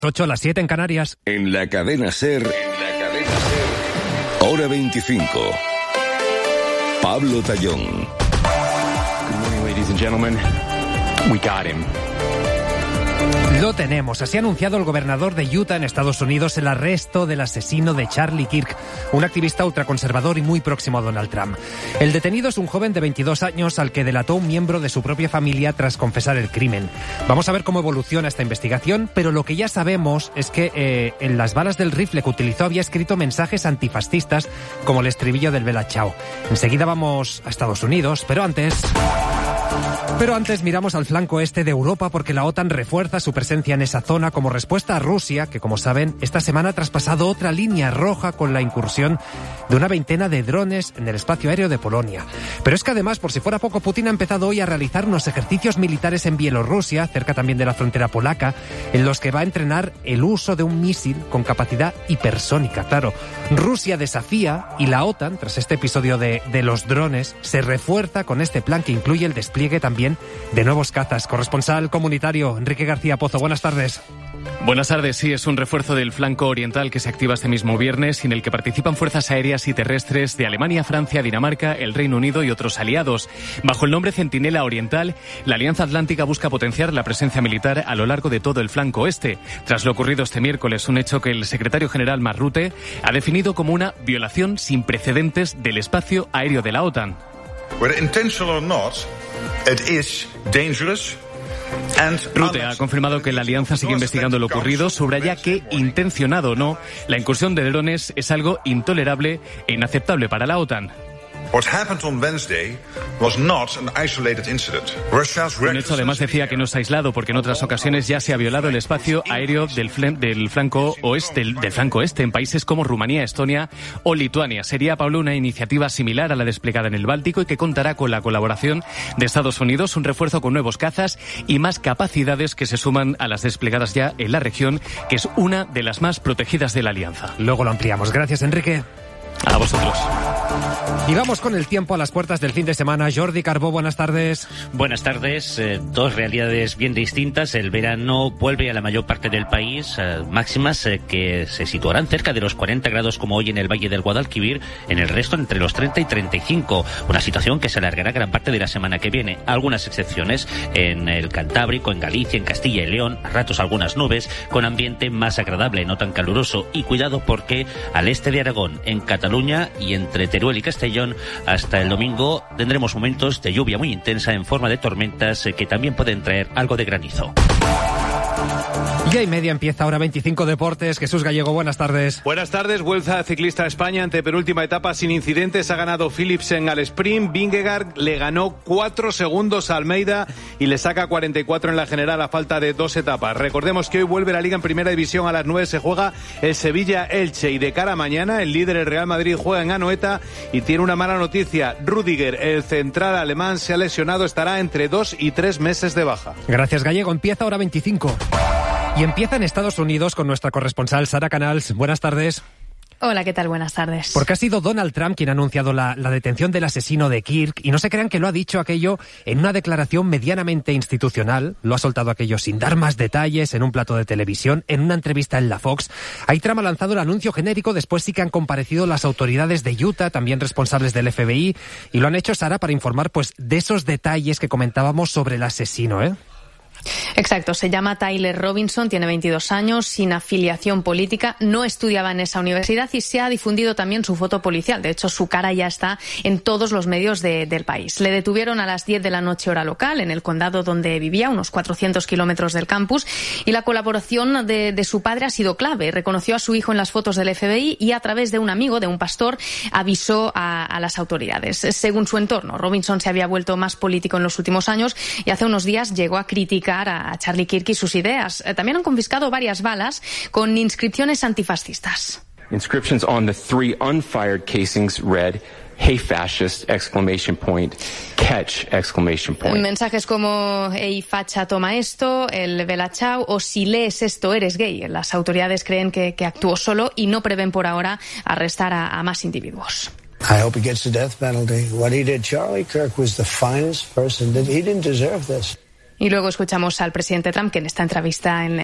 8 a las 7 en Canarias. En la cadena SER, Hora 25. Pablo Tallón. Good morning, ladies and gentlemen. We got him. Lo tenemos. Así ha anunciado el gobernador de Utah en Estados Unidos el arresto del asesino de Charlie Kirk, un activista ultraconservador y muy próximo a Donald Trump. El detenido es un joven de 22 años al que delató un miembro de su propia familia tras confesar el crimen. Vamos a ver cómo evoluciona esta investigación, pero lo que ya sabemos es que en las balas del rifle que utilizó había escrito mensajes antifascistas como el estribillo del Bella Ciao. Enseguida vamos a Estados Unidos, pero antes miramos al flanco este de Europa porque la OTAN refuerza su presencia en esa zona como respuesta a Rusia, que como saben, esta semana ha traspasado otra línea roja con la incursión de una veintena de drones en el espacio aéreo de Polonia. Pero es que además, por si fuera poco, Putin ha empezado hoy a realizar unos ejercicios militares en Bielorrusia, cerca también de la frontera polaca, en los que va a entrenar el uso de un misil con capacidad hipersónica. Claro, Rusia desafía y la OTAN, tras este episodio de los drones, se refuerza con este plan que incluye el despliegue también de nuevos cazas. Corresponsal comunitario Enrique García Pozo, buenas tardes. Buenas tardes. Sí, es un refuerzo del flanco oriental que se activa este mismo viernes, en el que participan fuerzas aéreas y terrestres de Alemania, Francia, Dinamarca, el Reino Unido y otros aliados. Bajo el nombre Centinela Oriental, la Alianza Atlántica busca potenciar la presencia militar a lo largo de todo el flanco oeste, tras lo ocurrido este miércoles, un hecho que el secretario general Mark Rutte ha definido como una violación sin precedentes del espacio aéreo de la OTAN. Whether intentional or not, it is dangerous. Rutte ha confirmado que la alianza sigue investigando lo ocurrido, subraya que, intencionado o no, la incursión de drones es algo intolerable e inaceptable para la OTAN. What happened on Wednesday was not an isolated incident. Un hecho además decía que no es aislado porque en otras ocasiones ya se ha violado el espacio aéreo del flanco este en países como Rumanía, Estonia o Lituania. Sería, Pablo, una iniciativa similar a la desplegada en el Báltico y que contará con la colaboración de Estados Unidos, un refuerzo con nuevos cazas y más capacidades que se suman a las desplegadas ya en la región, que es una de las más protegidas de la alianza. Luego lo ampliamos. Gracias, Enrique. A vosotros. Y vamos con el tiempo a las puertas del fin de semana. Jordi Carbó, buenas tardes. Buenas tardes. Dos realidades bien distintas. El verano vuelve a la mayor parte del país. Máximas que se situarán cerca de los 40 grados como hoy en el Valle del Guadalquivir. En el resto entre los 30 y 35. Una situación que se alargará gran parte de la semana que viene. Algunas excepciones en el Cantábrico, en Galicia, en Castilla y León. A ratos algunas nubes con ambiente más agradable, no tan caluroso. Y cuidado porque al este de Aragón, en Cataluña y entre Teruel y Castellón, hasta el domingo tendremos momentos de lluvia muy intensa en forma de tormentas que también pueden traer algo de granizo. Y a y media empieza Hora 25 Deportes. Jesús Gallego, buenas tardes. Buenas tardes. Vuelta ciclista a España, ante penúltima etapa sin incidentes. Ha ganado Philipsen al sprint. Vingegaard le ganó 4 segundos a Almeida y le saca 44 en la general a falta de 2 etapas. Recordemos que hoy vuelve la Liga en Primera División. A las 9 se juega el Sevilla-Elche y de cara a mañana el líder, el Real Madrid, juega en Anoeta y tiene una mala noticia. Rüdiger, el central alemán, se ha lesionado, estará entre 2 y 3 meses de baja. Gracias, Gallego. Empieza Hora 25. Y empieza en Estados Unidos con nuestra corresponsal Sara Canals. Buenas tardes. Hola, ¿qué tal? Buenas tardes. Porque ha sido Donald Trump quien ha anunciado la detención del asesino de Kirk, y no se crean que lo ha dicho aquello en una declaración medianamente institucional. Lo ha soltado aquello sin dar más detalles, en un plato de televisión, en una entrevista en la Fox. Ahí Trump ha lanzado el anuncio genérico, después sí que han comparecido las autoridades de Utah, también responsables del FBI, y lo han hecho, Sara, para informar pues de esos detalles que comentábamos sobre el asesino, ¿eh? Exacto, se llama Tyler Robinson, tiene 22 años, sin afiliación política, no estudiaba en esa universidad y se ha difundido también su foto policial. De hecho, su cara ya está en todos los medios del país. Le detuvieron a las 10 de la noche hora local en el condado donde vivía, unos 400 kilómetros del campus, y la colaboración de su padre ha sido clave. Reconoció a su hijo en las fotos del FBI y a través de un amigo, de un pastor, avisó a las autoridades. Según su entorno, Robinson se había vuelto más político en los últimos años y hace unos días llegó a criticar a Charlie Kirk y sus ideas. También han confiscado varias balas con inscripciones antifascistas. Inscriptions on the 3 unfired casings read, "Hey fascist!" Catch! Mensajes como "Hey facha, toma esto", el Bella Ciao o "Si lees esto eres gay". Las autoridades creen que actuó solo y no prevén por ahora arrestar a más individuos. I hope he gets the death penalty. What he did, Charlie Kirk was the finest person. He didn't deserve this. Y luego escuchamos al presidente Trump, que en esta entrevista en